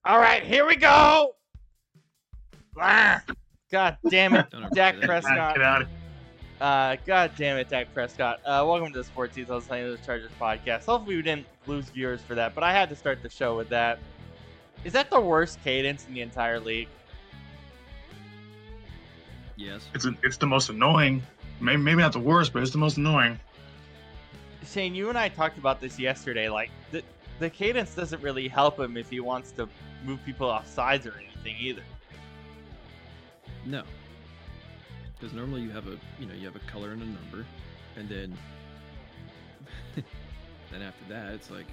All right, here we go. God damn it, Dak Prescott. Get out of God damn it, Dak Prescott. Welcome to the Sports Details St. Louis Chargers podcast. Hopefully we didn't lose viewers for that, but I had to start the show with that. Is that the worst cadence in the entire league? Yes. It's the most annoying. Maybe not the worst, but it's the most annoying. Shane, you and I talked about this yesterday. Like, the cadence doesn't really help him if he wants to move people off sides or anything either. No. Because normally you have a color and a number, and then after that it's like,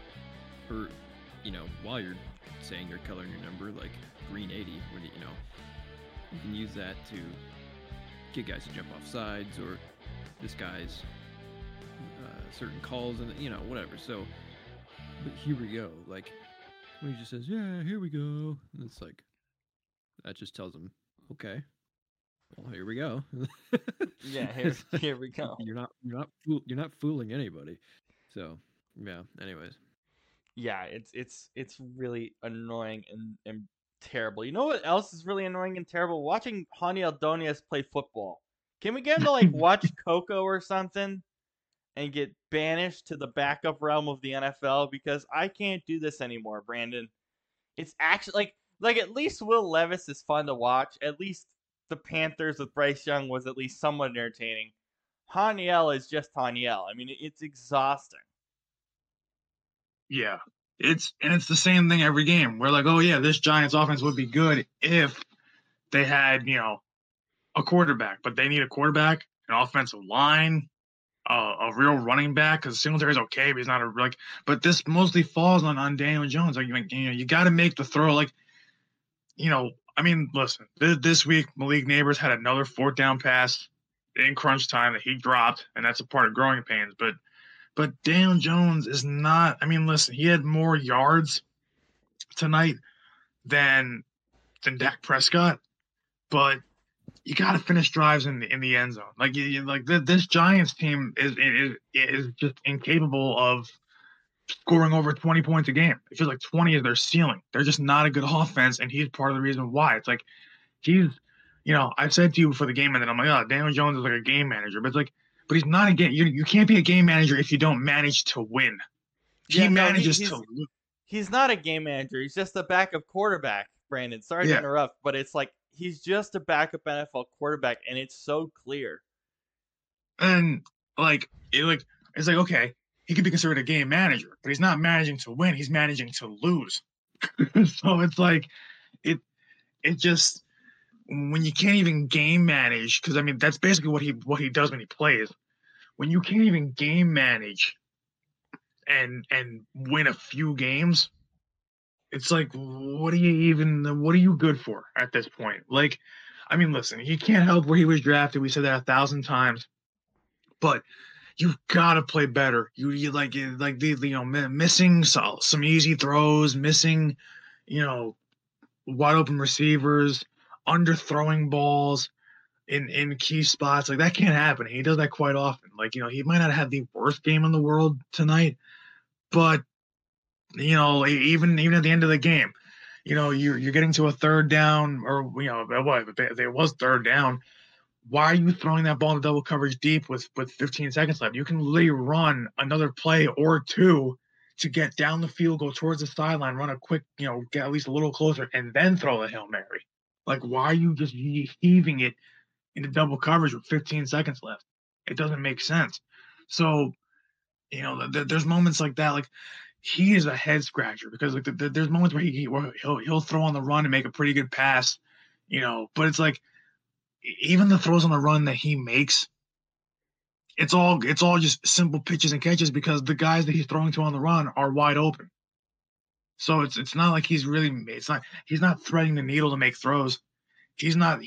while you're saying your color and your number, like green 80, when you can use that to get guys to jump off sides or disguise certain calls and whatever. So, but here we go. Like when he just says, "Yeah, here we go," and it's like that just tells him, okay, well, here we go. Yeah, here we go. You're not fooling anybody. So, yeah. Anyways. Yeah, it's really annoying and terrible. You know what else is really annoying and terrible? Watching Hani Aldonius play football. Can we get him to watch Coco or something and get banished to the backup realm of the NFL? Because I can't do this anymore, Brandon. It's actually like at least Will Levis is fun to watch. At least the Panthers with Bryce Young was at least somewhat entertaining. Haniel is just Haniel. I mean, it's exhausting. Yeah, it's the same thing every game. We're like, oh yeah, this Giants offense would be good if they had a quarterback, but they need a quarterback, an offensive line, a real running back. Because Singletary's okay, but he's not But this mostly falls on Daniel Jones. You got to make the throw. I mean, listen, this week Malik Neighbors had another 4th down pass in crunch time that he dropped, and that's a part of growing pains. But Daniel Jones is not. I mean, listen, he had more yards tonight than Dak Prescott, but you got to finish drives in the end zone. This Giants team is just incapable of scoring over 20 points a game. It feels like 20 is their ceiling. They're just not a good offense, and he's part of the reason why. It's like he's, I've said to you before the game ended, I'm like, oh, Daniel Jones is like a game manager, but it's like. But he's not a game. You can't be a game manager if you don't manage to win. He manages to lose. He's not a game manager. He's just a backup quarterback, Brandon. Sorry to interrupt, but it's like he's just a backup NFL quarterback, and it's so clear. And it's like okay, he could be considered a game manager, but he's not managing to win. He's managing to lose. So it's like it just. When you can't even game manage, because I mean that's basically what he does when he plays. When you can't even game manage and win a few games, it's like what are you good for at this point? Like, I mean, listen, he can't help where he was drafted. We said that 1,000 times, but you've got to play better. You missing some easy throws, missing wide open receivers. Underthrowing balls in key spots, like that can't happen. He does that quite often. He might not have the worst game in the world tonight, but even at the end of the game, you're getting to a 3rd down, or there was 3rd down. Why are you throwing that ball in double coverage deep with 15 seconds left? You can literally run another play or two to get down the field, go towards the sideline, run a quick, get at least a little closer, and then throw the Hail Mary. Like, why are you just heaving it into double coverage with 15 seconds left? It doesn't make sense. So, there's moments like that. Like, he is a head scratcher because there's moments where he'll throw on the run and make a pretty good pass, But it's like even the throws on the run that he makes, it's all just simple pitches and catches because the guys that he's throwing to on the run are wide open. So it's not like he's not threading the needle to make throws. He's not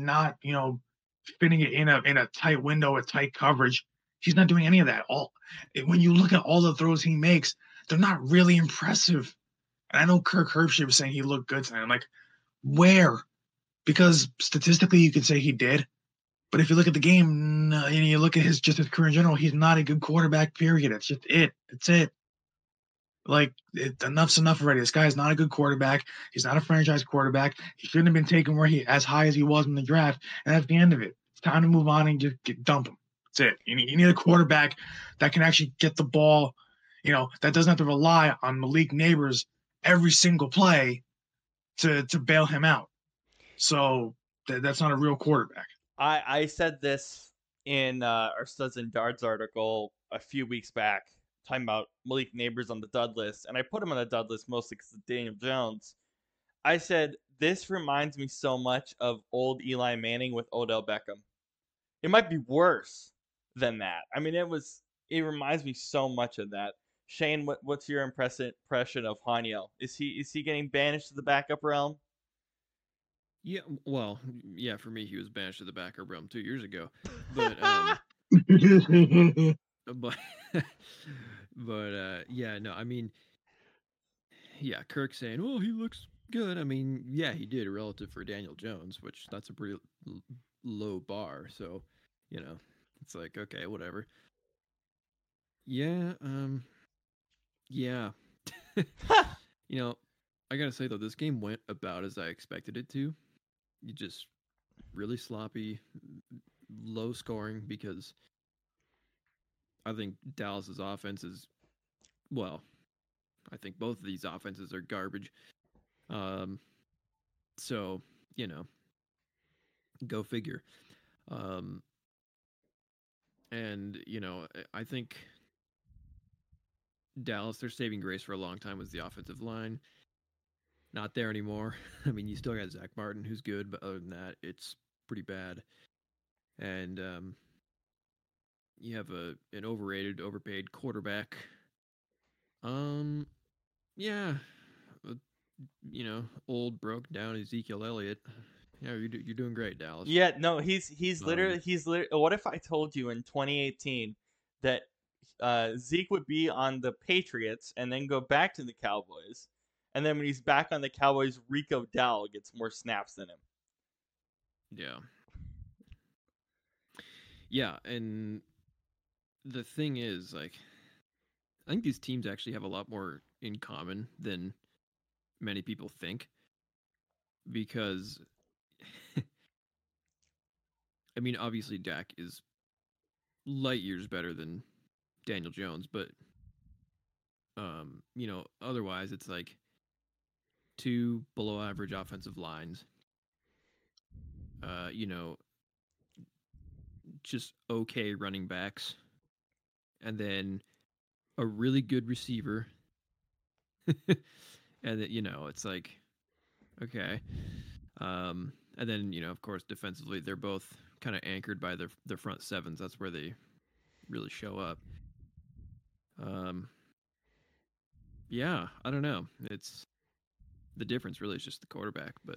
fitting it in a tight window with tight coverage. He's not doing any of that. When you look at all the throws he makes, they're not really impressive. And I know Kirk Herbstreit was saying he looked good tonight. I'm like, where? Because statistically you could say he did. But if you look at the game and you look at his career in general, he's not a good quarterback, period. That's just it. That's it. Like, enough's enough already. This guy is not a good quarterback. He's not a franchise quarterback. He shouldn't have been taken as high as he was in the draft. And that's the end of it. It's time to move on and just dump him. That's it. You need a quarterback that can actually get the ball, that doesn't have to rely on Malik Neighbors every single play to bail him out. So that's not a real quarterback. I said this in our Studs and Darts article a few weeks back, talking about Malik Neighbors on the dud list, and I put him on the dud list mostly because of Daniel Jones. I said, this reminds me so much of old Eli Manning with Odell Beckham. It might be worse than that. I mean, it reminds me so much of that. Shane, what's your impression of Haniel? Is he getting banished to the backup realm? Yeah, well, yeah, for me, he was banished to the backup realm 2 years ago. But, yeah, no, I mean, yeah, Kirk saying, "Oh, he looks good." I mean, yeah, he did relative for Daniel Jones, which that's a pretty low bar. So, it's like, okay, whatever. Yeah, yeah. I gotta say though, this game went about as I expected it to. You just really sloppy, low scoring because I think Dallas's offense is, well, I think both of these offenses are garbage. So, go figure. And, I think Dallas, their saving grace for a long time was the offensive line. Not there anymore. I mean, you still got Zach Martin, who's good, but other than that, it's pretty bad. And you have an overrated, overpaid quarterback. Yeah, old, broke down Ezekiel Elliott. Yeah, you're doing great, Dallas. Yeah, no, he's literally. What if I told you in 2018 that Zeke would be on the Patriots and then go back to the Cowboys, and then when he's back on the Cowboys, Rico Dowdle gets more snaps than him. Yeah. Yeah, and the thing is, like, I think these teams actually have a lot more in common than many people think. Because, I mean, obviously Dak is light years better than Daniel Jones, but, otherwise it's like 2 below average offensive lines. Just okay running backs, and then a really good receiver. And it's like, okay. And then, of course, defensively, they're both kind of anchored by their front sevens. That's where they really show up. Yeah, I don't know. It's the difference really is just the quarterback, but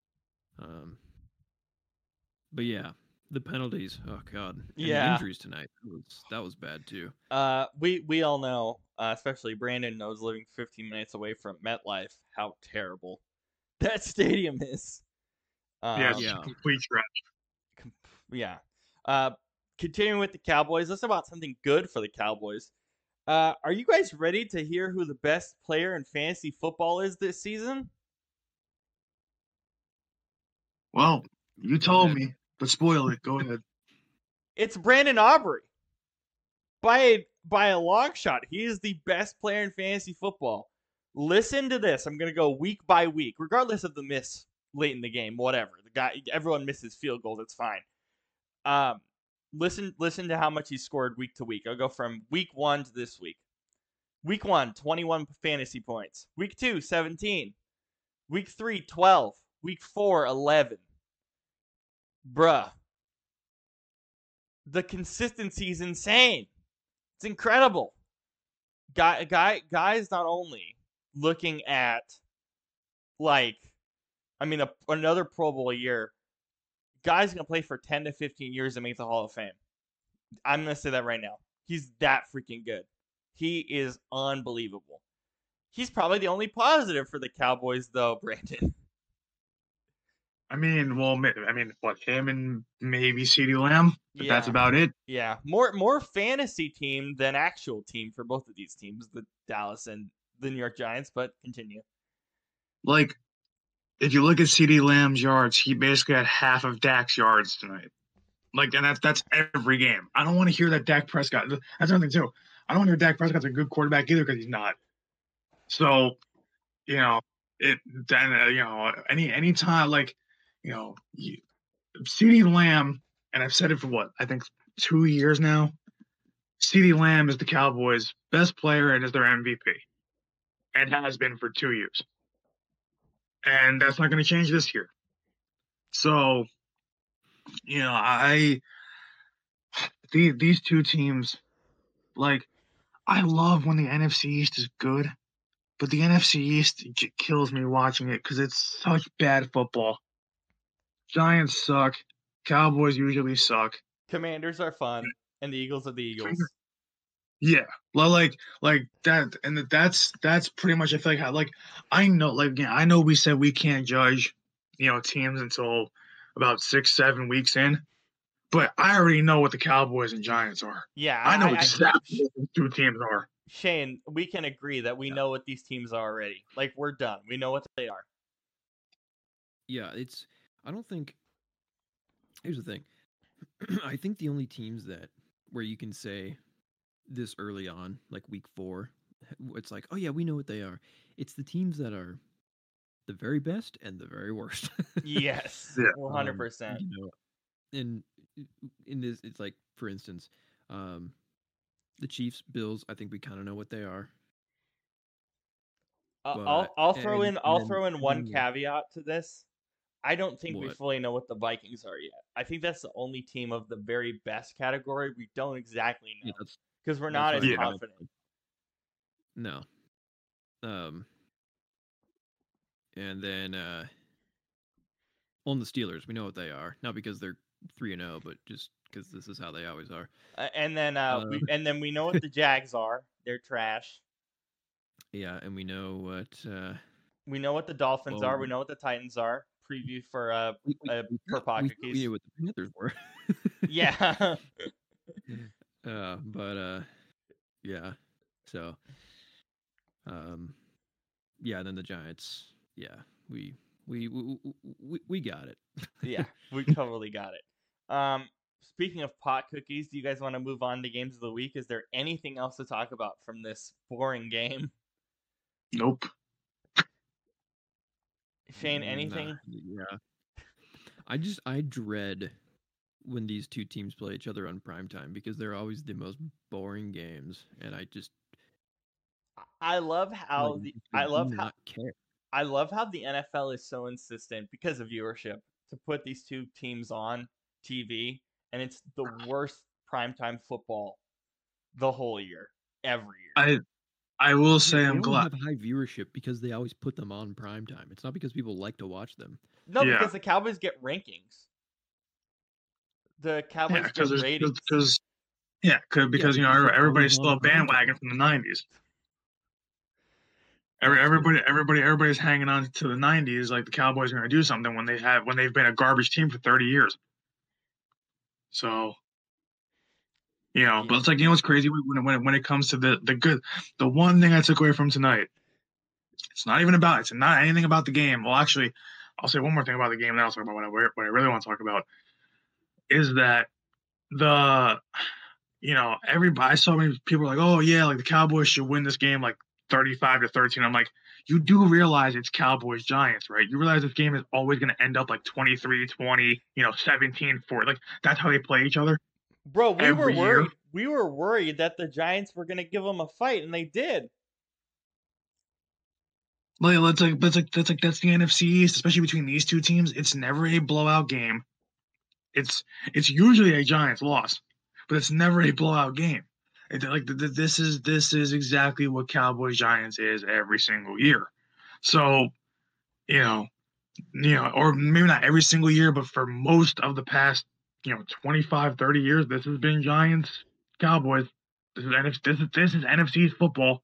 yeah, the penalties. Oh God, and the injuries tonight. That was bad too. We all know, especially Brandon knows, living 15 minutes away from MetLife, how terrible that stadium is. Yeah. Complete trash. Yeah. Continuing with the Cowboys, let's talk about something good for the Cowboys. Are you guys ready to hear who the best player in fantasy football is this season? Well, you told me, but spoil it. Go ahead. It's Brandon Aubrey. By a long shot, he is the best player in fantasy football. Listen to this. I'm going to go week by week, regardless of the miss late in the game, whatever. Everyone misses field goals. It's fine. Listen to how much he scored week to week. I'll go from week 1 to this week. Week 1, 21 fantasy points. Week 2, 17. Week 3, 12. Week 4, 11. Bruh. The consistency is insane. It's incredible. Guys not only looking at, another Pro Bowl year, guy's going to play for 10 to 15 years and make the Hall of Fame. I'm going to say that right now. He's that freaking good. He is unbelievable. He's probably the only positive for the Cowboys, though, Brandon. I mean, what, him and maybe CeeDee Lamb? But that's about it. Yeah. More fantasy team than actual team for both of these teams, the Dallas and the New York Giants, but continue. Like, if you look at CeeDee Lamb's yards, he basically had half of Dak's yards tonight. Like, and that's every game. I don't want to hear that Dak Prescott. That's another thing too. I don't want to hear Dak Prescott's a good quarterback either because he's not. So, you know, any time like, CeeDee Lamb, and I've said it for what I think 2 years now. CeeDee Lamb is the Cowboys' best player and is their MVP, and has been for 2 years. And that's not going to change this year. So, these two teams, like, I love when the NFC East is good, but the NFC East kills me watching it because it's such bad football. Giants suck. Cowboys usually suck. Commanders are fun, and the Eagles are the Eagles. Yeah, like that, and that's pretty much. I feel like I know we said we can't judge, teams until about 6-7 weeks in, but I already know what the Cowboys and Giants are. Yeah, I know exactly what the two teams are. Shane, we can agree that we know what these teams are already. Like, we're done. We know what they are. Yeah, I don't think. Here's the thing. I think the only teams where you can say this early on, like week 4, it's like, oh yeah, we know what they are. It's the teams that are the very best and the very worst. Yes, 100%. And in this, it's like, for instance, the Chiefs, Bills. I think we kind of know what they are. I'll throw in one caveat to this. I don't think we fully know what the Vikings are yet. I think that's the only team of the very best category we don't exactly know because we're not as confident. No. And then on the Steelers, we know what they are, not because they're 3-0, but just because this is how they always are. And then we know what the Jags are. They're trash. Yeah, and we know what the Dolphins are. We know what the Titans are. Preview for per pocket we knew what the Panthers were. Yeah. Yeah. So, yeah. Then the Giants. Yeah, we got it. Yeah, we totally got it. Speaking of pot cookies, do you guys want to move on to games of the week? Is there anything else to talk about from this boring game? Nope. Shane, anything? Yeah. I dread when these two teams play each other on primetime because they're always the most boring games, and I love how the NFL is so insistent because of viewership to put these two teams on TV, and it's the worst primetime football the whole year, every year. I will say I'm glad. They have high viewership because they always put them on primetime. It's not because people like to watch them. No, because the Cowboys get rankings. The Cowboys get ratings. Because everybody's still a bandwagon from the 90s. Everybody's hanging on to the 90s like the Cowboys are going to do something when they've been a garbage team for 30 years. So, but it's like, what's crazy when it comes to the good, the one thing I took away from tonight, it's not anything about the game. Well, actually, I'll say one more thing about the game, and then I'll talk about what I really want to talk about is that everybody, I saw many people like, oh yeah, like the Cowboys should win this game like 35-13. I'm like, you do realize it's Cowboys Giants, right? You realize this game is always going to end up like 23-20, 17-4. Like that's how they play each other. Bro, we were worried. We were worried that the Giants were going to give them a fight, and they did. Like that's the NFC East, especially between these two teams. It's never a blowout game. It's usually a Giants loss, but it's never a blowout game. This is exactly what Cowboys Giants is every single year. So, or maybe not every single year, but for most of the past 25-30 years, this has been Giants Cowboys. This is NFC's football.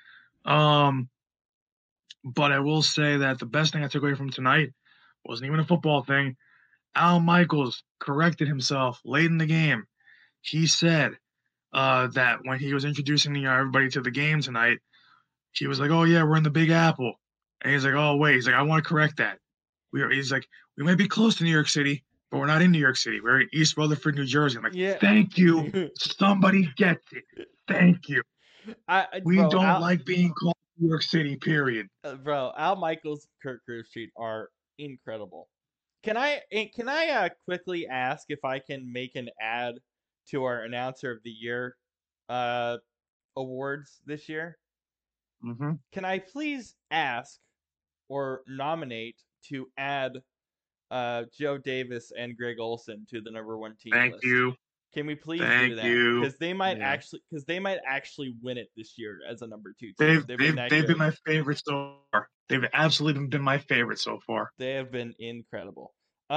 But I will say that the best thing I took away from tonight wasn't even a football thing. Al Michaels corrected himself late in the game. He said that when he was introducing everybody to the game tonight, He was like, "Oh yeah, we're in the Big Apple," and he's like, "Oh wait," he's like, "I want to correct that. He's like, we might be close to New York City, but we're not in New York City. We're in East Rutherford, New Jersey." I'm like, Yeah. "Thank you, somebody gets it. Thank you. We Bro, don't like being called New York City. Period." bro, Al Michaels, Kurt Street are incredible. Can I quickly ask if I can make an ad to our announcer of the year awards this year? Mm-hmm. Can I please ask or nominate to add Joe Davis and Greg Olson to the #1 team Thank list? you. Can we please Thank do that? you. Because they might Yeah. actually win it this year as a #2 team. They've that been good. my favorite so far. They've absolutely been my favorite so far. They have been incredible.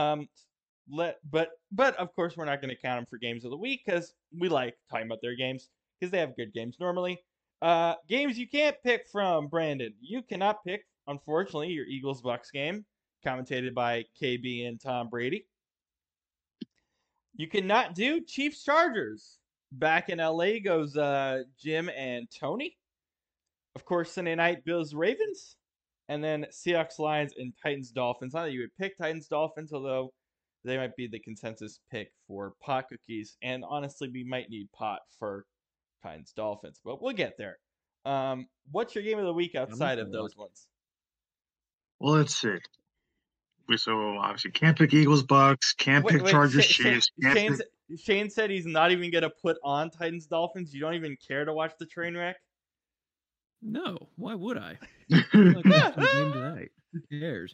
But of course we're not going to count them for games of the week because we like talking about their games because they have good games normally. Games you can't pick from, Brandon. You cannot pick, unfortunately, your Eagles Bucks game, commentated by KB and Tom Brady. You cannot do Chiefs Chargers. Back in LA goes Jim and Tony. Of course, Sunday night Bills Ravens. And then Seahawks Lions and Titans Dolphins. Not that you would pick Titans Dolphins, although they might be the consensus pick for pot cookies. And honestly, we might need pot for Titans Dolphins, but we'll get there. What's your game of the week outside of those ones? Well, let's see. So obviously can't pick Eagles Bucks, can't pick Chargers Chiefs. Shane said he's not even gonna put on Titans Dolphins. You don't even care to watch the train wreck? No, why would I? I'm not watching the game tonight. Who cares?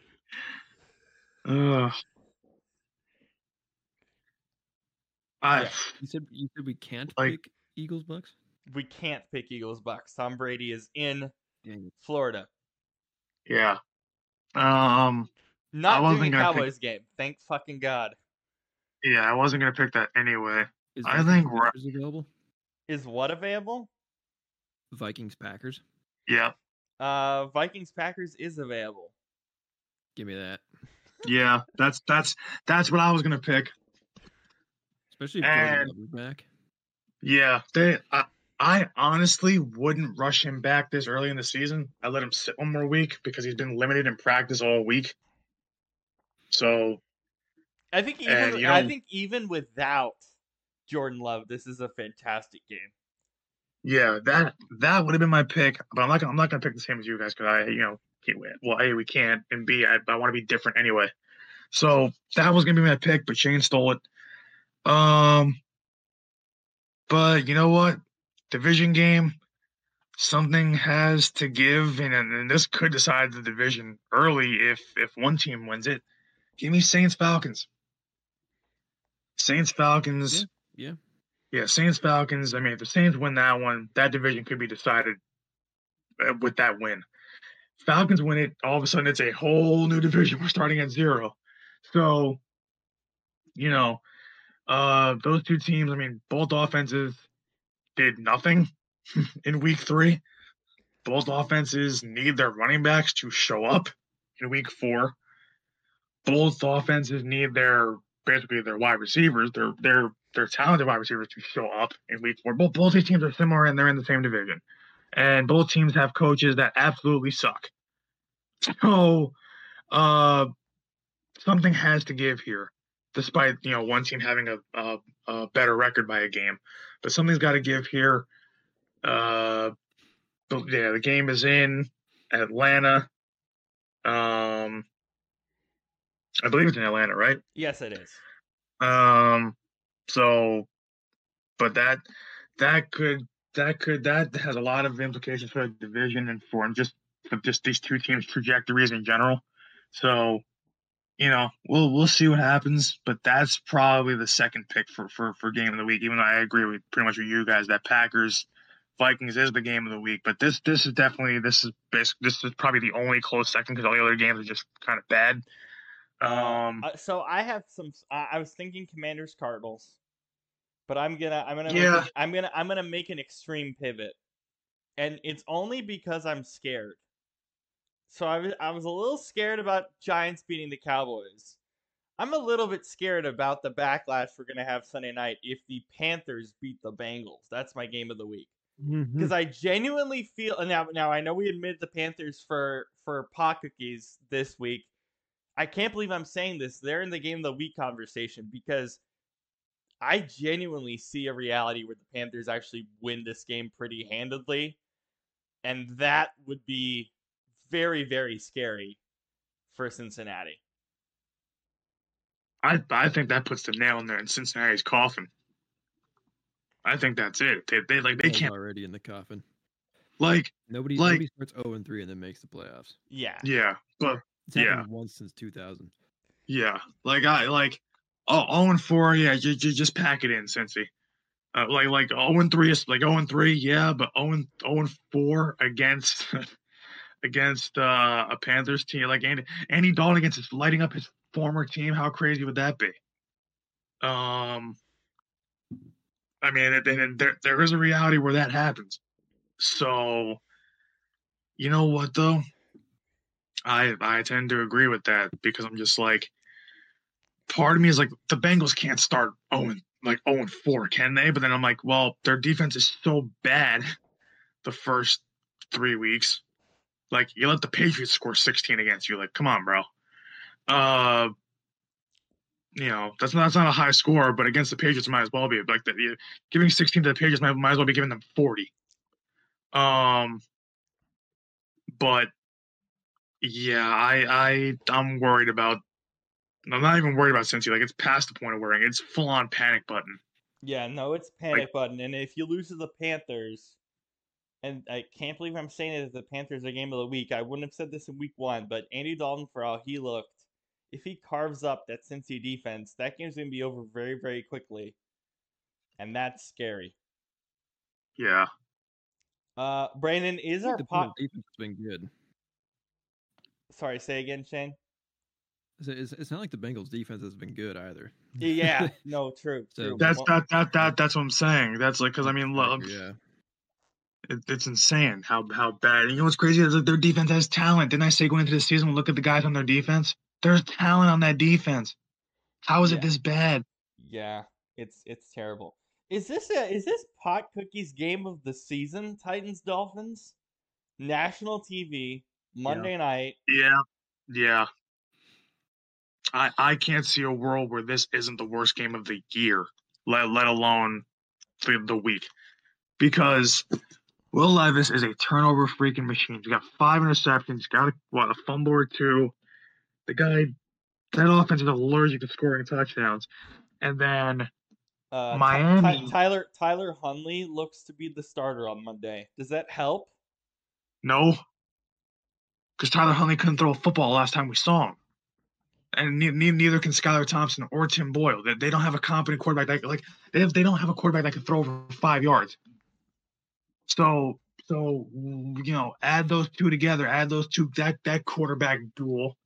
Yeah. You said we can't like, pick Eagles Bucks? We can't pick Eagles Bucks. Tom Brady is in Florida. Yeah. Not doing a Cowboys game. Thank fucking God. Yeah, I wasn't gonna pick that anyway. I think Packers available. Is what available? Vikings Packers. Yeah. Vikings Packers is available. Give me that. Yeah, that's what I was gonna pick. Especially if Jordan Love is back. Yeah, I honestly wouldn't rush him back this early in the season. I let him sit one more week because he's been limited in practice all week. So I think even without Jordan Love, this is a fantastic game. Yeah, that would have been my pick, but I'm not gonna pick the same as you guys because can't win. Well, A, we can't, and B, I want to be different anyway. So that was gonna be my pick, but Shane stole it. But you know what? Division game, something has to give, and this could decide the division early if one team wins it. Give me Saints Falcons. Saints Falcons. Yeah. Yeah, Saints Falcons. I mean, if the Saints win that one, that division could be decided with that win. Falcons win it, all of a sudden it's a whole new division. We're starting at 0. So, those two teams, I mean, both offenses did nothing in week 3. Both offenses need their running backs to show up in week 4. Both offenses need their wide receivers, their talented wide receivers to show up in week 4. Both these teams are similar and they're in the same division. And both teams have coaches that absolutely suck. So something has to give here, despite one team having a better record by a game. But something's got to give here. The game is in Atlanta. I believe it's in Atlanta, right? Yes, it is. So, but that has a lot of implications for the division and for just these two teams' trajectories in general. So, we'll see what happens, but that's probably the second pick for game of the week. Even though I agree with pretty much with you guys that Packers Vikings is the game of the week, but this is probably the only close second because all the other games are just kind of bad. So I have some. I was thinking Commanders Cardinals, but I'm gonna make an extreme pivot, and it's only because I'm scared. So I was a little scared about Giants beating the Cowboys. I'm a little bit scared about the backlash we're gonna have Sunday night if the Panthers beat the Bengals. That's my game of the week. because I genuinely feel now I know we admitted the Panthers for pot cookies this week. I can't believe I'm saying this. They're in the game of the week conversation because I genuinely see a reality where the Panthers actually win this game pretty handedly, and that would be very, very scary for Cincinnati. I think that puts the nail in there in Cincinnati's coffin. I think that's it. They Nail's can't already in the coffin. like Nobody starts 0-3 and then makes the playoffs. Yeah, but It's happened once since 2000. Yeah, 0-4. Yeah, you just pack it in, Cincy. Like 0-3 is like 0-3. Yeah, but 0-4 against against a Panthers team like Andy Dalton against lighting up his former team. How crazy would that be? I mean, there is a reality where that happens. So, you know what though? I tend to agree with that because I'm just like, part of me is like, the Bengals can't start 0-4, can they? But then I'm like, well, their defense is so bad the first 3 weeks. Like, you let the Patriots score 16 against you. Like, come on, bro. That's not a high score, but against the Patriots, might as well be like that. Giving 16 to the Patriots might as well be giving them 40. But yeah, I'm worried about. I'm not even worried about Cincy. Like, it's past the point of worrying. It's full on panic button. Yeah, no, it's panic button. And if you lose to the Panthers, and I can't believe I'm saying it as the Panthers are game of the week. I wouldn't have said this in week 1, but Andy Dalton, for how he looked, if he carves up that Cincy defense, that game's going to be over very, very quickly. And that's scary. Yeah. Brandon, is our pot defense has been good? Sorry, say again, Shane. It's not like the Bengals defense has been good either. Yeah, no, true. So that's what I'm saying. That's like, because I mean, yeah. It's insane how bad. You know what's crazy is that their defense has talent. Didn't I say going into the season, look at the guys on their defense? There's talent on that defense. How is it this bad? Yeah, it's terrible. Is this pot cookies game of the season? Titans Dolphins, national TV, Monday night. Yeah. I can't see a world where this isn't the worst game of the year, let alone the week, because Will Levis is a turnover freaking machine. He's got 5 interceptions. He's got a fumble or 2. The guy, that offense is allergic to scoring touchdowns. And then Miami. Tyler Huntley looks to be the starter on Monday. Does that help? No, because Tyler Huntley couldn't throw a football last time we saw him. And neither can Skylar Thompson or Tim Boyle. They don't have a competent quarterback they don't have a quarterback that can throw over 5 yards. So add those two together. Add those two, that quarterback duel.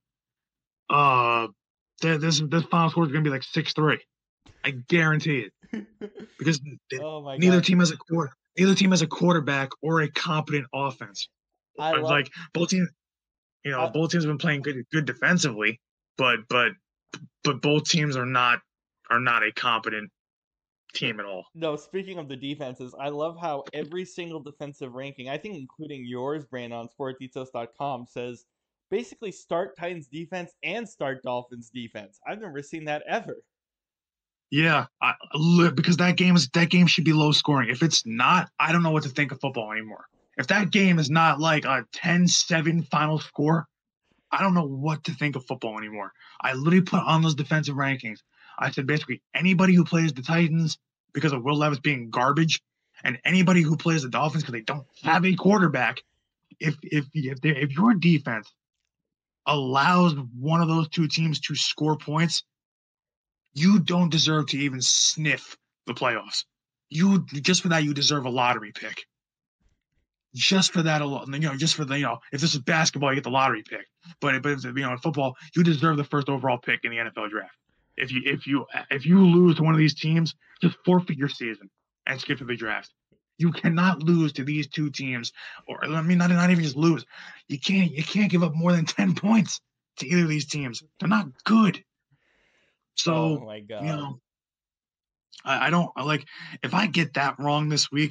This final score is gonna be like 6-3. I guarantee it, because neither team has a quarterback or a competent offense. Both teams have been playing good defensively, but both teams are not a competent team at all. No, speaking of the defenses, I love how every single defensive ranking, I think including yours, Brandon, on sportethos.com, says basically start Titans defense and start Dolphins defense. I've never seen that ever. Yeah, because that game should be low scoring. If it's not, I don't know what to think of football anymore. If that game is not like a 10-7 final score, I don't know what to think of football anymore. I literally put on those defensive rankings. I said basically anybody who plays the Titans because of Will Levis being garbage, and anybody who plays the Dolphins because they don't have a quarterback. If your defense allows one of those two teams to score points, you don't deserve to even sniff the playoffs. Just for that, you deserve a lottery pick. Just for that alone, if this is basketball, you get the lottery pick. But if in football, you deserve the first overall pick in the NFL draft. If you lose to one of these teams, just forfeit your season and skip to the draft. You cannot lose to these two teams, or not even just lose. You can't give up more than 10 points to either of these teams. They're not good. So, oh my God. I don't like, if I get that wrong this week,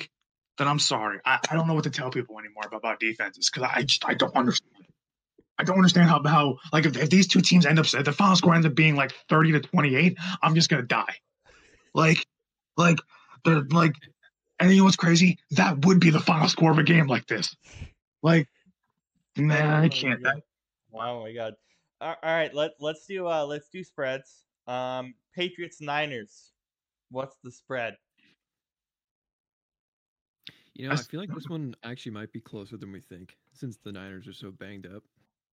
then I'm sorry. I don't know what to tell people anymore about defenses because I don't understand. I don't understand how like if these two teams end up if the final score ends up being like 30-28, I'm just gonna die. Like the like and you know what's crazy? That would be the final score of a game like this. Like, man, I can't. Oh my god. All right, let's do spreads. Patriots Niners. What's the spread? You know, I feel like this one actually might be closer than we think, since the Niners are so banged up.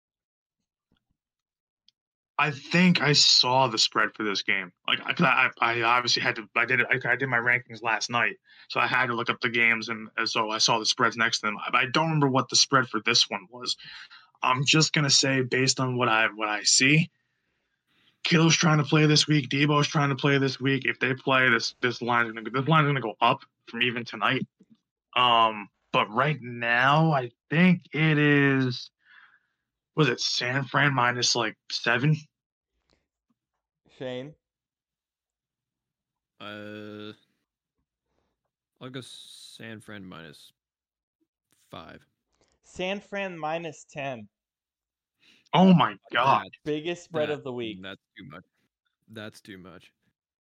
I think I saw the spread for this game. Like, I obviously had to. I did my rankings last night, so I had to look up the games, and so I saw the spreads next to them. I don't remember what the spread for this one was. I'm just gonna say, based on what I see, Kittle's trying to play this week. Debo's trying to play this week. If they play, this line's gonna go up from even tonight. But right now, I think it is. Was it San Fran minus like 7? Shane? I'll go San Fran minus 5. San Fran minus 10. Oh my god. Biggest spread of the week. That's too much. That's too much.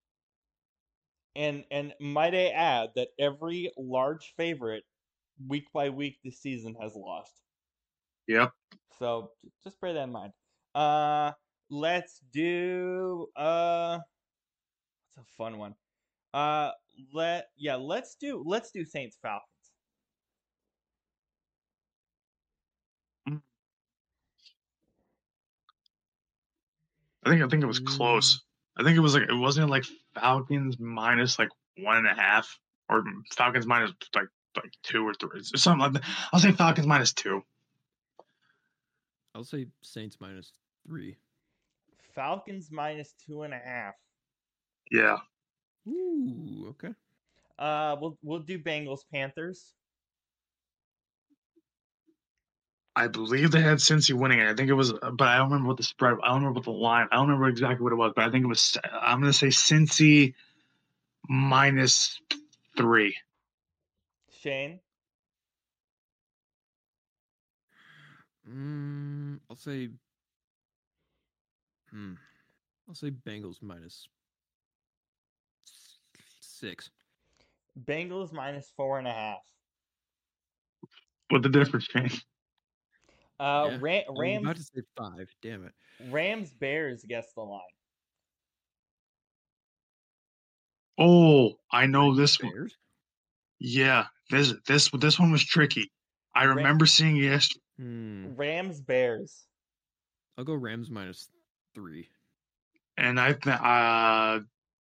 And might I add that every large favorite week by week this season has lost. Yep. So just bear that in mind. Let's do what's a fun one? Let's do Saints Falcons. I think it was close. I think it was like, it wasn't like Falcons minus like 1.5 or Falcons minus like 2 or 3. Something like that. I'll say Falcons minus 2. I'll say Saints minus 3. Falcons minus 2.5. Yeah. Ooh, okay. We'll do Bengals Panthers. I believe they had Cincy winning it. I think it was, but I don't remember what the spread. I don't remember what the line. I don't remember exactly what it was, but I think it was. I'm gonna say Cincy minus 3. Shane? I'll say. I'll say Bengals minus 6. Bengals minus 4.5. What the difference, Shane? Yeah. Rams. I was about to say 5. Damn it. Rams Bears gets the line. Oh, I know this one. Bears? Yeah, this one was tricky. I remember seeing it. Rams Bears. I'll go Rams minus 3. And I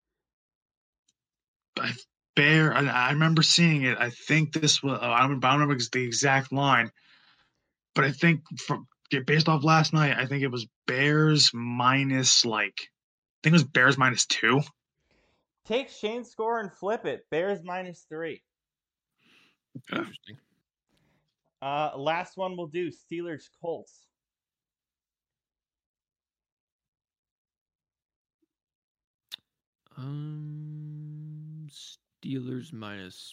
remember seeing it. I think this was. I don't remember the exact line, but I think based off last night, I think it was Bears minus like. I think it was Bears minus 2. Take Shane's score and flip it. Bears minus 3. Interesting. Last one we'll do Steelers Colts. Steelers minus.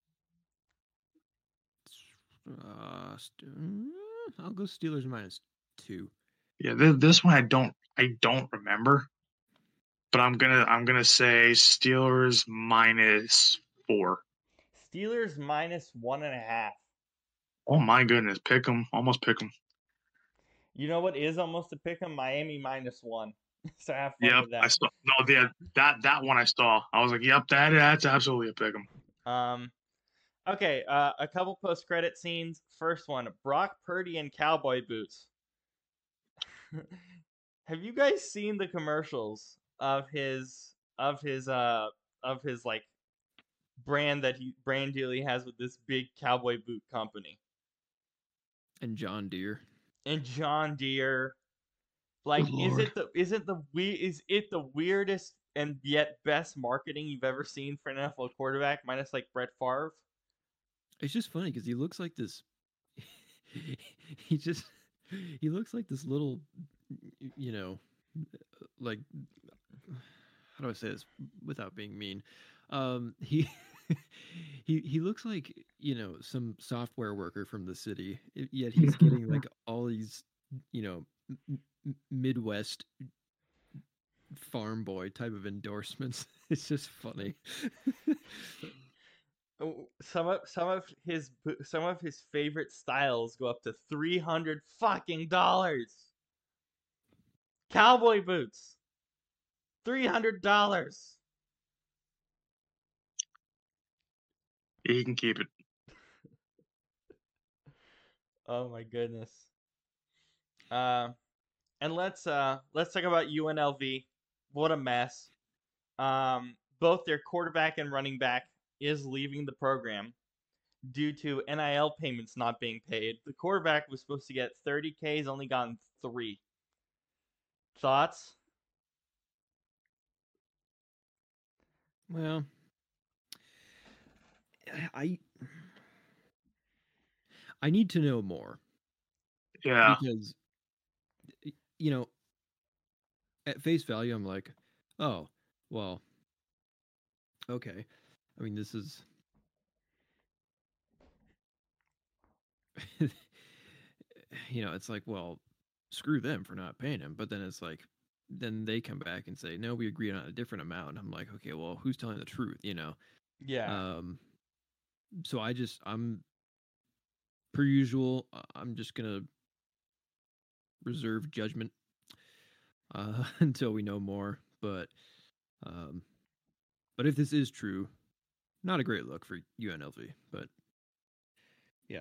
I'll go Steelers minus 2. Yeah, this one I don't remember, but I'm gonna say Steelers minus 4. Steelers minus 1.5. Oh my goodness, pick 'em, almost pick 'em. You know what is almost a pick 'em? Miami minus 1. So have fun with that. I saw. No, that one I saw. I was like, yep, that's absolutely a pick 'em. Okay, a couple post-credit scenes. First one, Brock Purdy in cowboy boots. Have you guys seen the commercials of his like brand deal he has with this big cowboy boot company? And John Deere. Like, Lord. is it the weirdest and yet best marketing you've ever seen for an NFL quarterback, minus like Brett Favre? It's just funny because he looks like this. He looks like this little, you know, like, how do I say this without being mean? He he looks like some software worker from the city, yet he's getting like all these, Midwest farm boy type of endorsements. It's just funny. Some of his favorite styles go up to $300 fucking dollars. Cowboy boots, $300. He can keep it. Oh my goodness. And let's talk about UNLV. What a mess. Both their quarterback and running back is leaving the program due to NIL payments not being paid. The quarterback was supposed to get $30K, he's only gotten $3. Thoughts? Well, I need to know more. Yeah. Because at face value, I'm like, oh, well, okay. I mean, this is it's like, well, screw them for not paying him. But then it's like, then they come back and say, no, we agreed on a different amount. And I'm like, okay, well, who's telling the truth? Yeah. So I'm per usual. I'm just gonna reserve judgment until we know more. But if this is true, not a great look for UNLV. But yeah.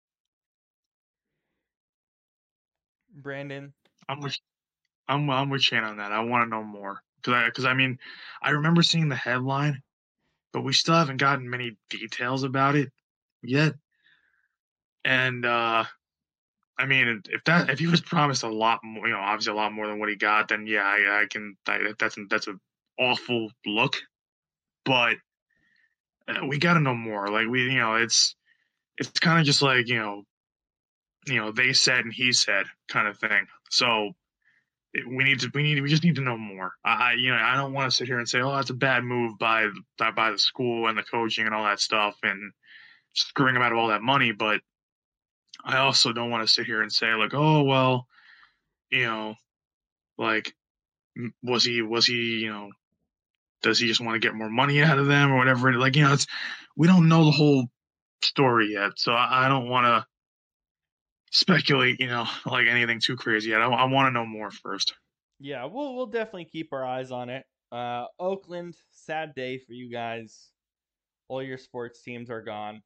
Brandon, I'm with Shane on that. I want to know more because I mean, I remember seeing the headline, but we still haven't gotten many details about it yet. And I mean, if he was promised a lot more, obviously a lot more than what he got, then yeah, I can. That's an awful look. But we got to know more. Like it's kind of just like they said and he said kind of thing. So we just need to know more. I don't want to sit here and say, oh, that's a bad move by the school and the coaching and all that stuff and screwing them out of all that money. But I also don't want to sit here and say like, oh well, like was he does he just want to get more money out of them or whatever? Like we don't know the whole story yet, so I don't want to speculate, like anything too crazy yet. I want to know more first. Yeah, we'll definitely keep our eyes on it. Oakland, sad day for you guys. All your sports teams are gone.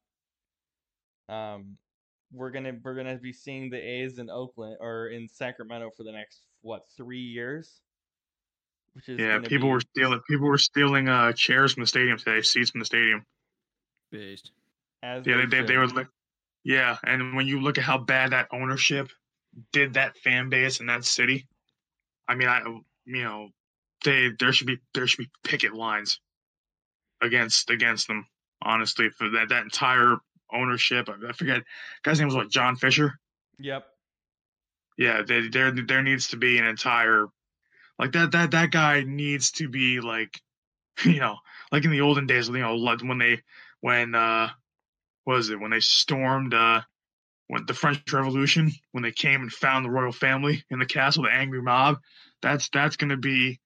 We're gonna be seeing the A's in Oakland or in Sacramento for the next 3 years, which is people were stealing chairs from the stadium today, seats from the stadium. Based. They were like, yeah, and when you look at how bad that ownership did that fan base in that city, I mean, there should be picket lines against them. Honestly, for that entire ownership, I forget, guy's name was what, John Fisher. Yep. Yeah, there needs to be an entire like that guy needs to be like, like in the olden days, when they stormed when the French Revolution, when they came and found the royal family in the castle, the angry mob. That's going to be,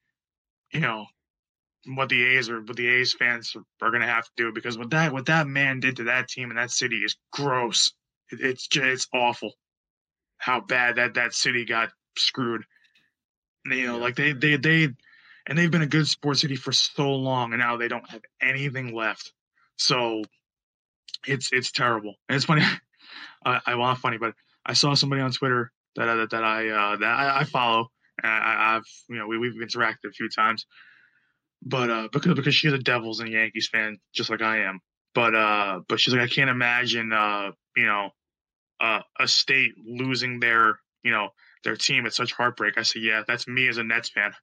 what the A's fans are going to have to do, because what that man did to that team and that city is gross. It's awful how bad that city got screwed. Like they've been a good sports city for so long, and now they don't have anything left. So it's terrible. And it's funny. Funny, but I saw somebody on Twitter that I follow, and I've we've interacted a few times, but because she's a Devils and Yankees fan just like I am, but she's like, I can't imagine a state losing their team at such heartbreak. I said, yeah, that's me as a Nets fan.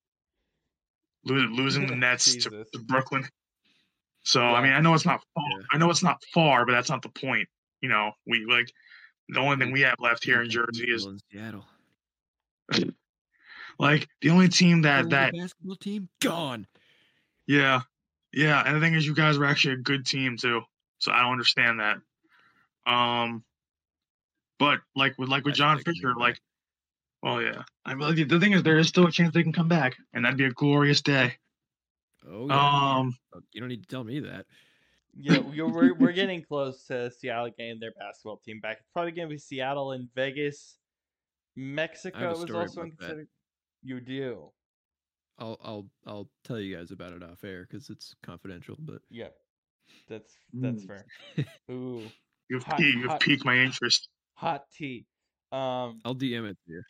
Losing the Nets to Brooklyn. So yeah. I mean, I know it's not far, but that's not the point. We like the only thing we have left here in Jersey is Seattle. Like the only team that basketball team gone. Yeah, and the thing is, you guys were actually a good team too. So I don't understand that. But like with That's John taking Fisher, me back. well, yeah. I mean, the thing is, there is still a chance they can come back, and that'd be a glorious day. Oh yeah. Um, You don't need to tell me that. Yeah, we're getting close to Seattle getting their basketball team back. It's probably gonna be Seattle and Vegas. I have Mexico a was story also about that. considered. You do. I'll tell you guys about it off air because it's confidential. But Yep. That's Mm. fair. Ooh. you've Hot piqued my interest. tea. I'll DM it to you.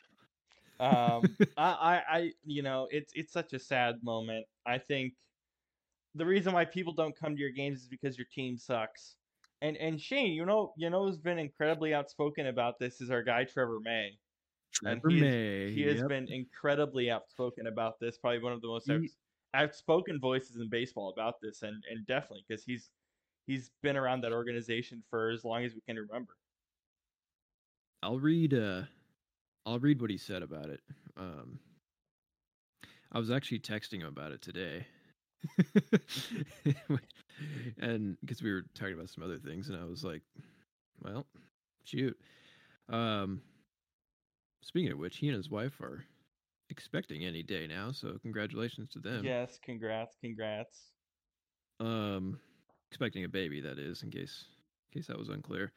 It's such a sad moment. I think the reason why people don't come to your games is because your team sucks. And Shane, who's been incredibly outspoken about this is our guy Trevor May. And Trevor May. he has Yep. been incredibly outspoken about this. Probably one of the most He- outspoken voices in baseball about this, and definitely because he's been around that organization for as long as we can remember. I'll read what he said about it. I was actually texting him about it today. And because we were talking about some other things, and I was like, well, shoot. Speaking of which, he and his wife are expecting any day now, so congratulations to them. Yes, congrats. Expecting a baby, that is, in case that was unclear.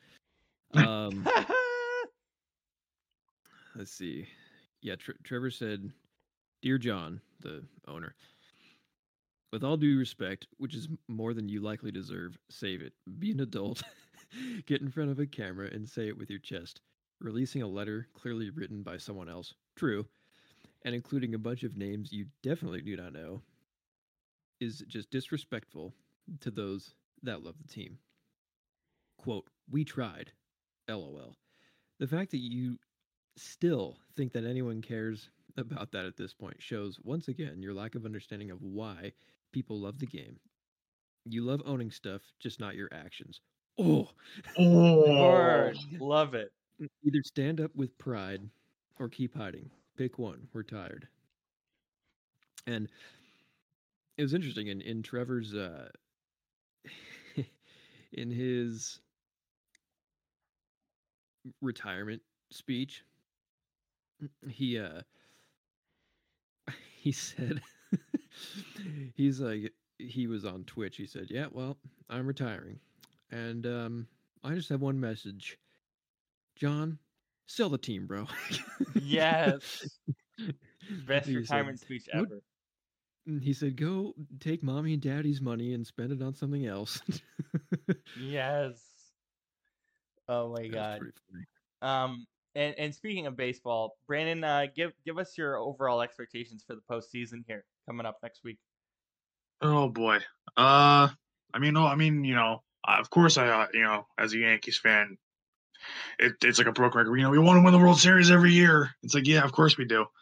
Let's see. Yeah, Trevor said, "Dear John, the owner, with all due respect, which is more than you likely deserve, save it. Be an adult. Get in front of a camera and say it with your chest. Releasing a letter clearly written by someone else, true, and including a bunch of names you definitely do not know, is just disrespectful to those that love the team. Quote, we tried. LOL. The fact that you still think that anyone cares about that at this point shows, once again, your lack of understanding of why people love the game. You love owning stuff, just not your actions. Oh, Word. Love it. Either stand up with pride or keep hiding. Pick one. We're tired. And it was interesting in Trevor's in his retirement speech, he he said he's like, he was on Twitch. He said, "Yeah, well, I'm retiring, and I just have one message, John, sell the team, bro." Yes. Best He retirement said, speech "Go-" ever. He said, "Go take mommy and daddy's money and spend it on something else." Yes. Oh my That's god. pretty funny. And speaking of baseball, Brandon, give us your overall expectations for the postseason here coming up next week. Oh boy. Of course as a Yankees fan, it's like a broken record. We want to win the World Series every year. It's like, yeah, of course we do.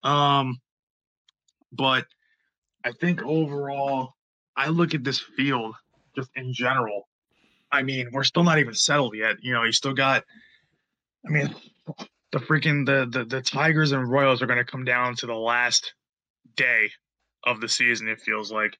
But I think overall, I look at this field just in general. I mean, we're still not even settled yet. You still got. I mean, the freaking the Tigers and Royals are going to come down to the last day of the season. It feels like.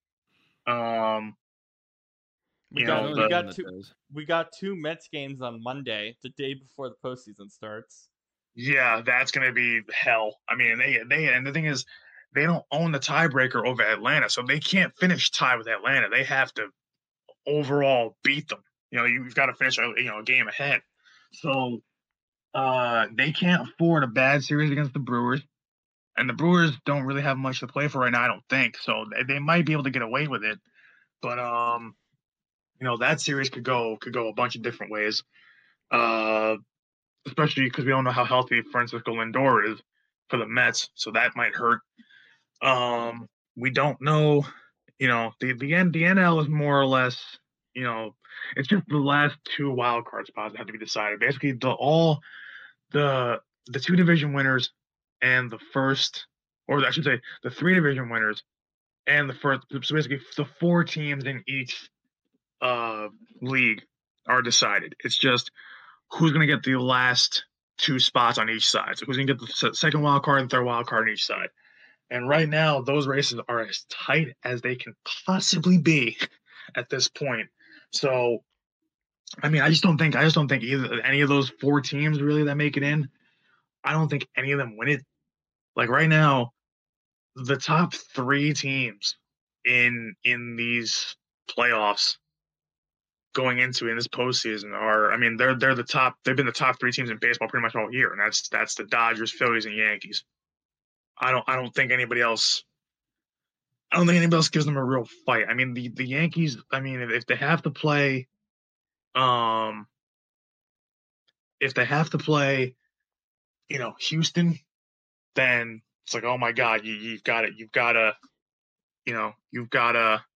We got two Mets games on Monday, the day before the postseason starts. Yeah, that's gonna be hell. I mean, they and the thing is, they don't own the tiebreaker over Atlanta, so they can't finish tie with Atlanta. They have to overall beat them. You've got to finish a game ahead. So they can't afford a bad series against the Brewers, and the Brewers don't really have much to play for right now. I don't think so. They might be able to get away with it, but that series could go a bunch of different ways. Especially because we don't know how healthy Francisco Lindor is for the Mets, so that might hurt. We don't know. The NL is more or less. It's just the last two wild card spots that have to be decided. Basically, the two division winners and the first, or I should say, the three division winners and the first. So basically, the four teams in each league are decided. It's just who's going to get the last two spots on each side. So who's going to get the second wild card and third wild card on each side. And right now, those races are as tight as they can possibly be at this point. So I mean, I just don't think either any of those four teams really that make it in. I don't think any of them win it. Like right now, the top three teams in these playoffs going into in this postseason are, I mean, they're the top. They've been the top three teams in baseball pretty much all year, and that's the Dodgers, Phillies, and Yankees. I don't think anybody else. I don't think anybody else gives them a real fight. I mean, the Yankees. I mean, if they have to play, um, if they have to play, Houston, then it's like, oh my God, you've got it. You've got to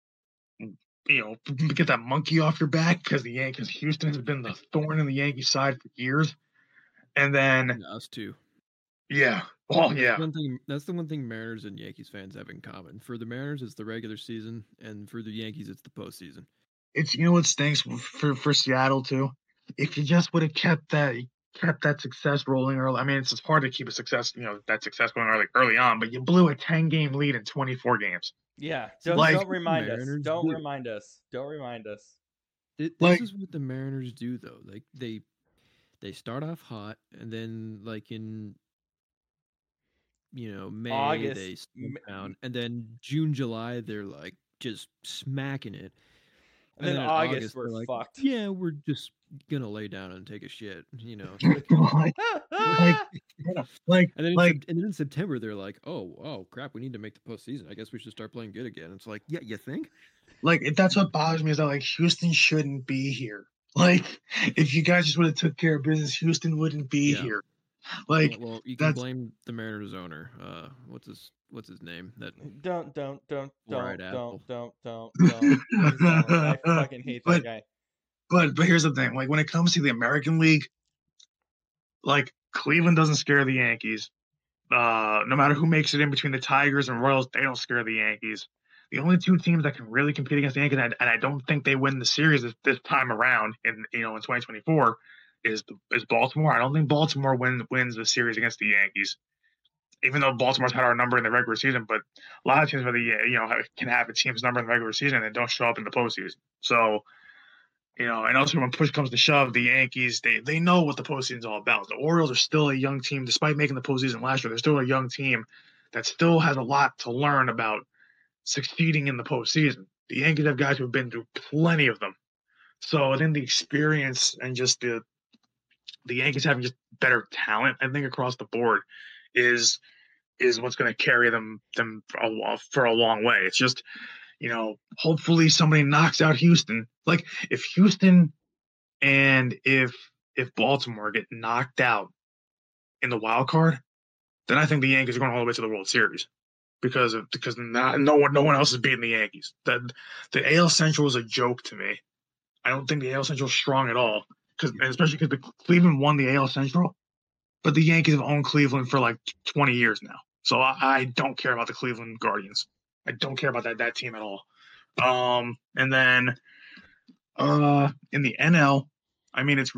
get that monkey off your back because Houston has been the thorn in the Yankee side for years. And then us too. Yeah. Well, That's yeah. That's the one thing Mariners and Yankees fans have in common. For the Mariners, it's the regular season, and for the Yankees, it's the postseason. It's what stinks for Seattle too. If you just would have kept that success rolling early. I mean, it's hard to keep a success, that success going early on, but you blew a 10-game lead in 24 games. Yeah, Like- don't remind us. Mariners Don't do. remind us. Don't remind us. This Like- is what the Mariners do, though. Like they start off hot, and then like in May August, they slow down, and then June, July they're like just smacking it. And then in August, they're we're like, fucked. yeah, we're just gonna lay down and take a shit, like, And then, like, and then in September, they're like, oh, crap, we need to make the postseason. I guess we should start playing good again. It's like, yeah, you think? that's what bothers me is that Houston shouldn't be here. Like, if you guys just would have took care of business, Houston wouldn't be Yeah. here. Like, Well, you can that's- blame the Mariners owner. What's his name? That Don't. Four-eyed apple. Please don't. I fucking hate that But- guy. But here's the thing, like when it comes to the American League, like Cleveland doesn't scare the Yankees. No matter who makes it in between the Tigers and Royals, they don't scare the Yankees. The only two teams that can really compete against the Yankees, and I don't think they win the series this time around in 2024, is Baltimore. I don't think Baltimore wins the series against the Yankees. Even though Baltimore's had our number in the regular season, but a lot of teams can have a team's number in the regular season and don't show up in the postseason. So, and also when push comes to shove, the Yankees, they know what the postseason's all about. The Orioles are still a young team, despite making the postseason last year. They're still a young team that still has a lot to learn about succeeding in the postseason. The Yankees have guys who've been through plenty of them. So I think the experience and just the Yankees having just better talent, I think across the board, is what's going to carry them for a long way. It's just, hopefully somebody knocks out Houston. Like if Houston and if Baltimore get knocked out in the wild card, then I think the Yankees are going all the way to the World Series because no one else is beating the Yankees. The AL Central is a joke to me. I don't think the AL Central is strong at all, especially because Cleveland won the AL Central, but the Yankees have owned Cleveland for like 20 years now. So I don't care about the Cleveland Guardians. I don't care about that team at all. And then in the NL, I mean, it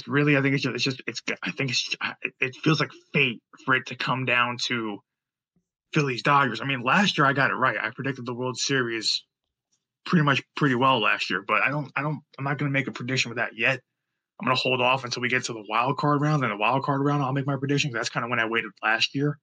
feels like fate for it to come down to Phillies Dodgers. I mean, last year I got it right. I predicted the World Series pretty well last year, but I'm not going to make a prediction with that yet. I'm going to hold off until we get to the wild card round. And the wild card round, I'll make my prediction. That's kind of when I waited last year.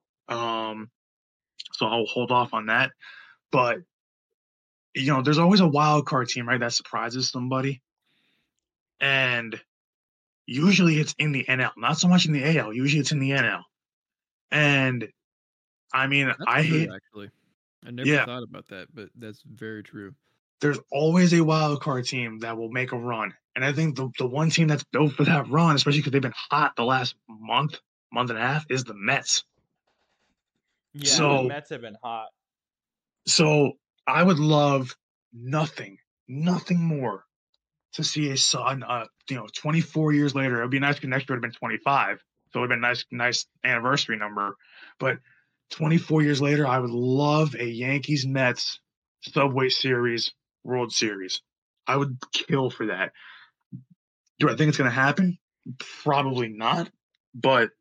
So I'll hold off on that. But there's always a wild card team, right, that surprises somebody. And usually it's in the NL, not so much in the AL. Usually it's in the NL. And I mean, That's true, actually. I never thought about that, but that's very true. There's always a wild card team that will make a run. And I think the one team that's built for that run, especially because they've been hot the last month and a half, is the Mets. Yeah, So- the Mets have been hot. So I would love nothing more to see a son, 24 years later. It would be nice because next year would have been 25. So it would have been nice anniversary number. But 24 years later, I would love a Yankees Mets Subway Series World Series. I would kill for that. Do I think it's going to happen? Probably not. But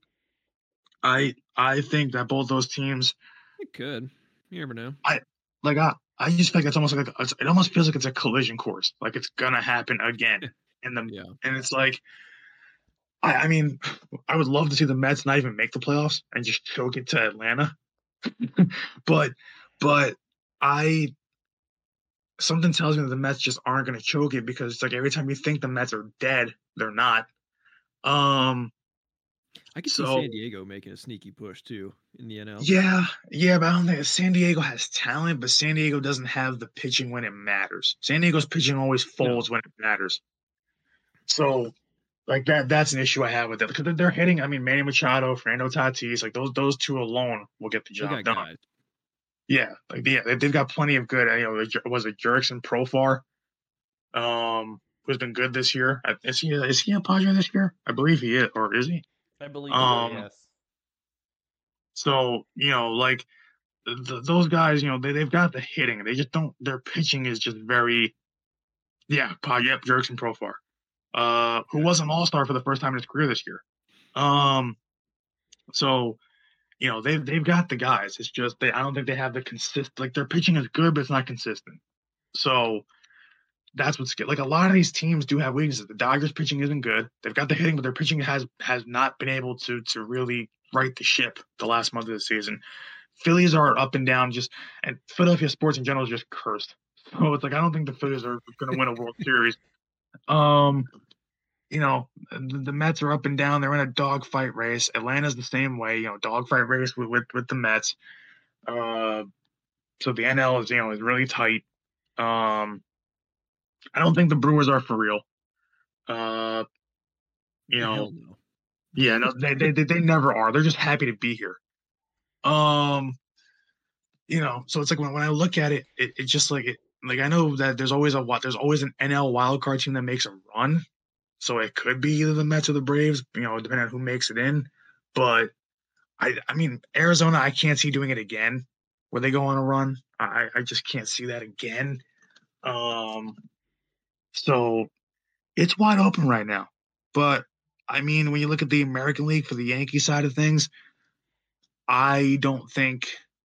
I think that both those teams, It could. You never know. I just feel like it's almost like it almost feels like it's a collision course, like it's gonna happen again. Yeah. And it's like, I mean, I would love to see the Mets not even make the playoffs and just choke it to Atlanta. but but I something tells me that the Mets just aren't going to choke it, because it's like every time you think the Mets are dead, they're not. I could see So San Diego making a sneaky push too in the NL. yeah, but I don't think San Diego has talent, but San Diego doesn't have the pitching when it matters. San Diego's pitching always folds No. when it matters. So like that's an issue I have with it, because they're hitting. I mean, Manny Machado, Fernando Tatis, like those two alone will get the They job got done. guys. Yeah, like they've got plenty of good. Was it Jurickson Profar? Who's been good this year? Is he a Padre this year? I believe he is, or is he? I believe so. Yes. So like those guys, they've got the hitting. They just don't. Their pitching is just very. Yeah, Jurickson Profar, who was an All-Star for the first time in his career this year. So they've got the guys. It's just I don't think they have the consist. Like their pitching is good, but it's not consistent. So that's what's good. Like a lot of these teams do have weaknesses. The Dodgers pitching isn't good. They've got the hitting, but their pitching has not been able to really right the ship the last month of the season. Phillies are up and down, and Philadelphia sports in general is just cursed. So it's like I don't think the Phillies are going to win a World Series. The Mets are up and down. They're in a dogfight race. Atlanta's the same way. Dogfight race with the Mets. So the NL is really tight. I don't think the Brewers are for real. Hell no. Yeah, no, they never are. They're just happy to be here. So it's like when I look at it, it's just like I know that there's always an NL wildcard team that makes a run. So it could be either the Mets or the Braves, depending on who makes it in. But I mean, Arizona, I can't see doing it again where they go on a run. I just can't see that again. So it's wide open right now. But I mean, when you look at the American League for the Yankee side of things, I don't think,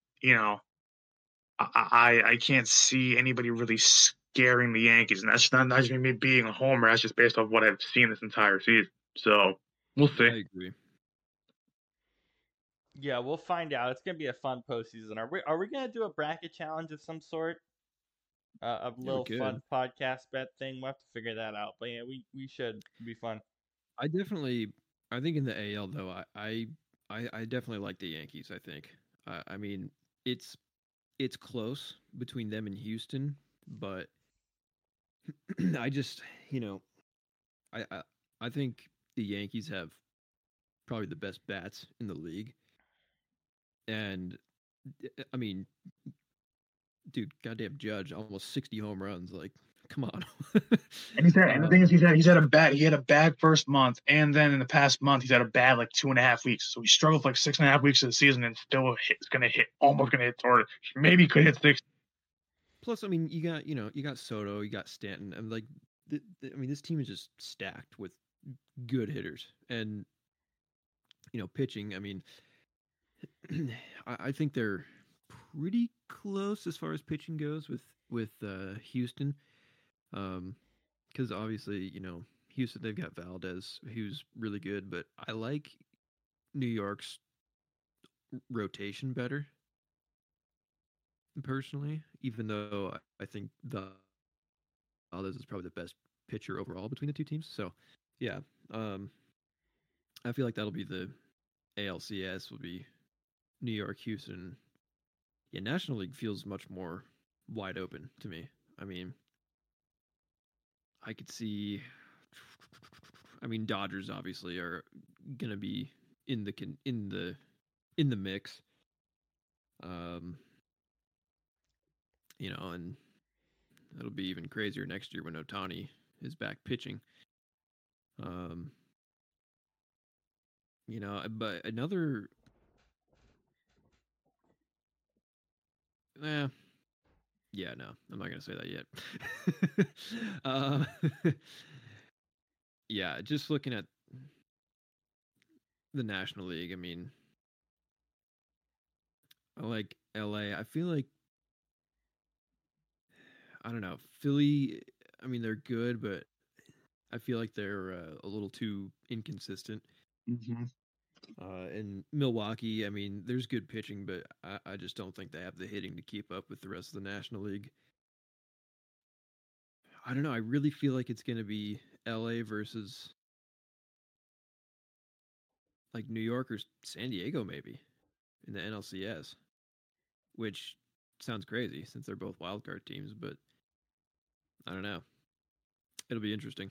I can't see anybody really scaring the Yankees, and that's not just me being a homer. That's just based off what I've seen this entire season. So we'll see. I agree. Yeah, we'll find out. It's gonna be a fun postseason. Are we gonna do a bracket challenge of some sort? A little fun podcast bet thing. We'll have to figure that out. But yeah, we should. It'd be fun. I think in the AL though, I definitely like the Yankees. I think. I mean, it's close between them and Houston, but I just I think the Yankees have probably the best bats in the league, and I mean, dude, goddamn Judge, almost 60 home runs. Like, come on. And the thing is, he had a bad first month, and then in the past month he's had a bad like 2.5 weeks. So he struggled for like 6.5 weeks of the season, and still almost gonna hit toward it. Maybe could hit 6. Plus, I mean, you got Soto, you got Stanton, and like, I mean, this team is just stacked with good hitters, and pitching. I mean, I think they're pretty close as far as pitching goes with Houston, because obviously Houston, they've got Valdez, who's really good, but I like New York's rotation better personally, even though I think Valdez is probably the best pitcher overall between the two teams. So yeah, I feel like that'll be the ALCS will be New York, Houston. Yeah, National League feels much more wide open to me. I mean, I could see. I mean, Dodgers obviously are gonna be in the mix. And it'll be even crazier next year when Ohtani is back pitching. But another. Yeah, no, I'm not gonna say that yet. Yeah, just looking at the National League, I mean, I like LA. I feel like I don't know. Philly, I mean, they're good, but I feel like they're a little too inconsistent. Mm-hmm. And Milwaukee, I mean, there's good pitching, but I just don't think they have the hitting to keep up with the rest of the National League. I don't know. I really feel like it's going to be LA versus like New York or San Diego, maybe in the NLCS, which sounds crazy since they're both wildcard teams, but I don't know. It'll be interesting.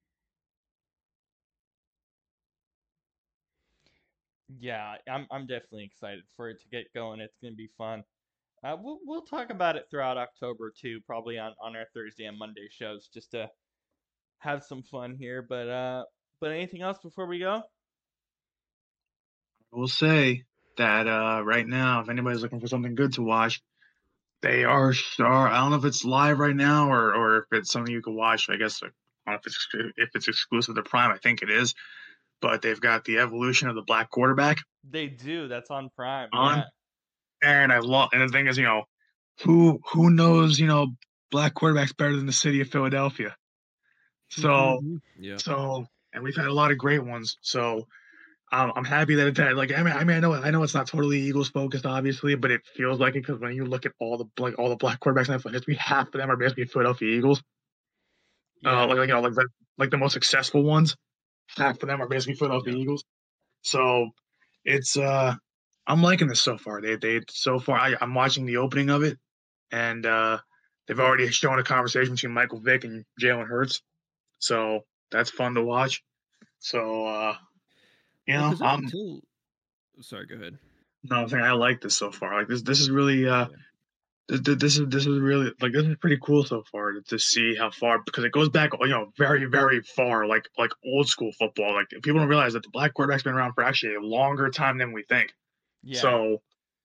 Yeah, I'm definitely excited for it to get going. It's gonna be fun. We'll talk about it throughout October too, probably on our Thursday and Monday shows, just to have some fun here. But anything else before we go? I will say that right now, if anybody's looking for something good to watch, they are star. I don't know if it's live right now or if it's something you can watch. I guess I don't know if it's exclusive to Prime. I think it is, but they've got the evolution of the black quarterback They do. That's on Prime. on, Yeah. and I love. And the thing is, who knows, black quarterbacks better than the city of Philadelphia. So Yeah. and we've had a lot of great ones. So I'm happy that like I know it's not totally Eagles focused, obviously, but it feels like it because when you look at all the black quarterbacks in NFL history, half of them are basically Philadelphia Eagles. Yeah. Like the most successful ones, half of them are basically Philadelphia Yeah. Eagles. So it's I'm liking this so far. They so far I'm watching the opening of it, and they've already shown a conversation between Michael Vick and Jalen Hurts. So that's fun to watch. So Well, because up I'm until sorry, go ahead. no, I'm saying I like this so far. Like this is really Yeah. this is really like this is pretty cool so far to see how far because it goes back very very far like old school football. Like people don't realize that the black quarterback's been around for actually a longer time than we think. Yeah. So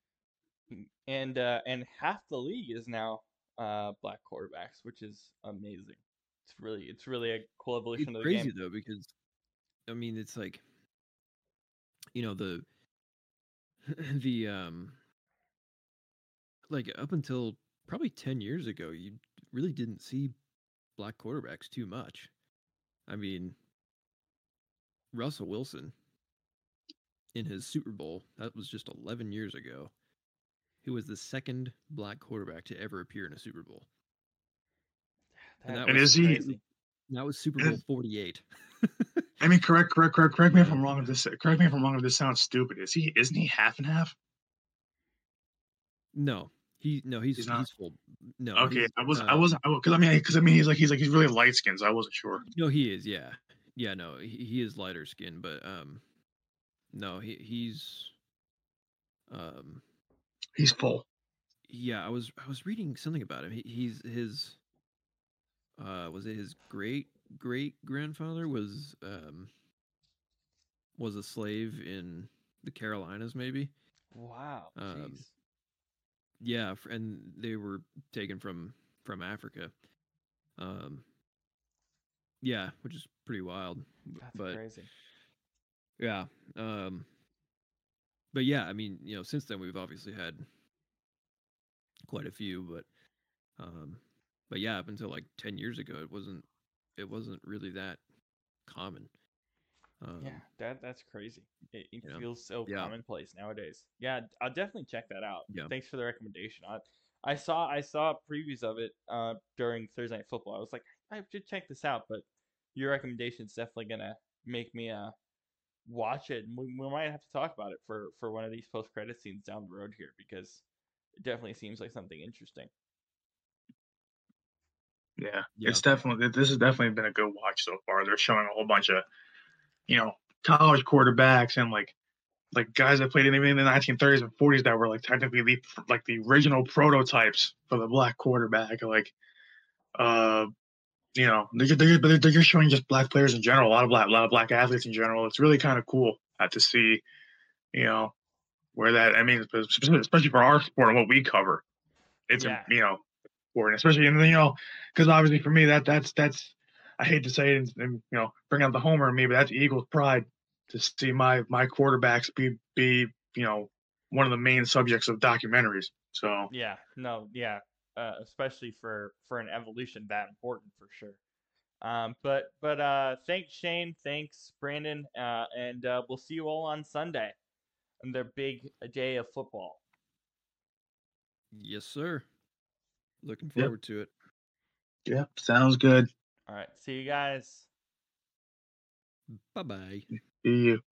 And half the league is now black quarterbacks, which is amazing. It's really a cool It's evolution of the crazy game. though because I mean it's like the the like up until probably 10 years ago you really didn't see black quarterbacks too much. I mean, Russell Wilson in his Super Bowl, that was just 11 years ago. He was the second black quarterback to ever appear in a Super Bowl. And That, that and was that's is he? crazy. Super Bowl 48. I mean, correct me if Yeah. I'm wrong. If this correct me if I'm wrong. If this sounds stupid, isn't he half and half? No. He's not. He's full. No, Okay, he's I wasn't because he's really light skinned, so I wasn't sure. no, he is, yeah. Yeah, no, he is lighter skin, but no, he's um He's full. yeah, I was reading something about him. He's his was it his great grandfather was a slave in the Carolinas maybe. Wow. Um Jeez. yeah, and they were taken from Africa. Um yeah, which is pretty wild. That's But crazy. yeah, but yeah, I mean, since then we've obviously had quite a few, um but yeah, up until like 10 years ago it wasn't really that common. Yeah, Um that's crazy. It you know. feels so Yeah. commonplace nowadays. Yeah, I'll definitely check that out. Yeah. Thanks for the recommendation. I saw previews of it during Thursday Night Football. I was like, I should check this out, but your recommendation is definitely gonna make me watch it, and we might have to talk about it for one of these post credit scenes down the road here because it definitely seems like something interesting. Yeah, Yeah. this has definitely been a good watch so far. They're showing a whole bunch of college quarterbacks and like guys that played in the 1930s and 40s that were like technically the original prototypes for the black quarterback. Like uh they're just showing just black players in general, a lot of black athletes in general. It's really kind of cool to see, you know, where that I mean, especially for our sport and what we cover. It's Yeah, important, especially because obviously for me that's I hate to say it and bring out the homer in me, but that's Eagles pride to see my quarterbacks be one of the main subjects of documentaries. So yeah, no, yeah. especially for an evolution that important for sure. But thanks Shane, thanks Brandon, and we'll see you all on Sunday on their big day of football. Yes, sir. Looking Yep. forward to it. Yep, sounds good. All right, see you guys. Bye-bye. See you.